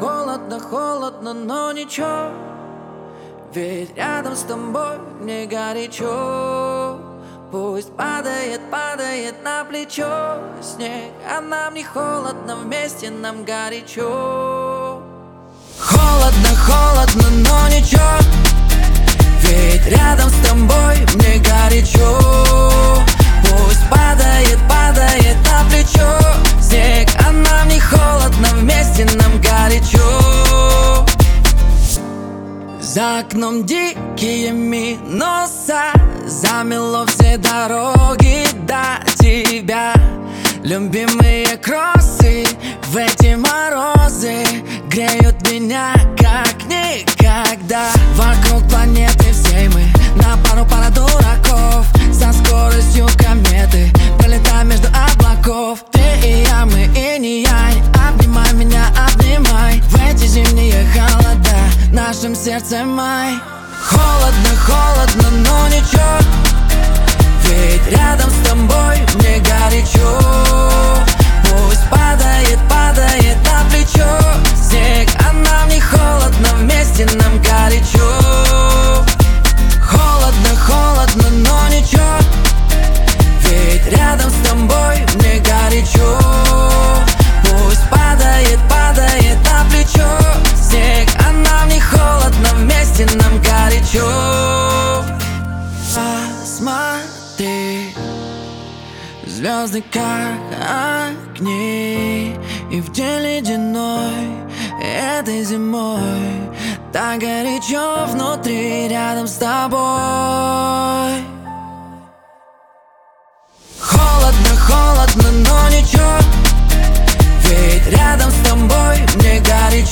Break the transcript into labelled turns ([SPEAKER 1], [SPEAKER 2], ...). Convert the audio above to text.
[SPEAKER 1] Холодно, холодно, но ничего, ведь рядом с тобой мне горячо. Пусть падает, падает на плечо снег, а нам не холодно, вместе нам горячо. Холодно, холодно, но ничего, ведь рядом с тобой мне горячо. Пусть падает, падает на плечо снег, а нам не холодно, вместе нам горячо. За окном дикие минуса, замело все дороги до тебя. Любимые кроссы в эти морозы греют меня как никогда. Вокруг планеты всей мы на пара дураков, со скоростью кометы пролетаем между облаков. Ты и я, мы и не я. Обнимай меня, обнимай в эти зимние холода, в нашем сердце май. Холодно, холодно, но ничего, ведь рядом с тобой мне горячо. Пусть падает, падает на плечо снег, а нам не холодно, вместе нам горячо. Холодно, холодно, но ничего, ведь рядом с тобой мне горячо. Пусть падает, падает на плечо снег, а нам не холодно, вместе нам горячо. Посмотри, звезды как огни, и в день ледяной этой зимой так горячо внутри рядом с тобой. Холодно, холодно, но ничего, ведь рядом с тобой мне горячо.